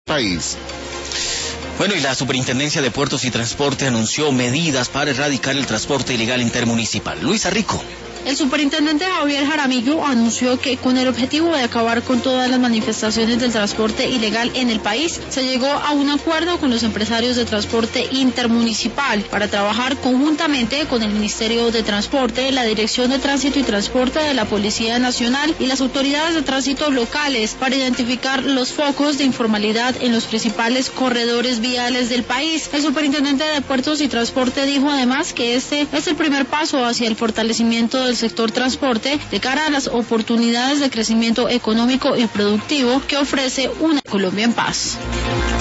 país. Bueno, y la Superintendencia de Puertos y Transporte anunció medidas para erradicar el transporte ilegal intermunicipal. Luisa Rico. El superintendente Javier Jaramillo anunció que con el objetivo de acabar con todas las manifestaciones del transporte ilegal en el país, se llegó a un acuerdo con los empresarios de transporte intermunicipal para trabajar conjuntamente con el Ministerio de Transporte, la Dirección de Tránsito y Transporte de la Policía Nacional y las autoridades de tránsito locales para identificar los focos de informalidad en los principales corredores viales del país. El superintendente de Puertos y Transporte dijo además que este es el primer paso hacia el fortalecimiento del sector transporte de cara a las oportunidades de crecimiento económico y productivo que ofrece una Colombia en paz.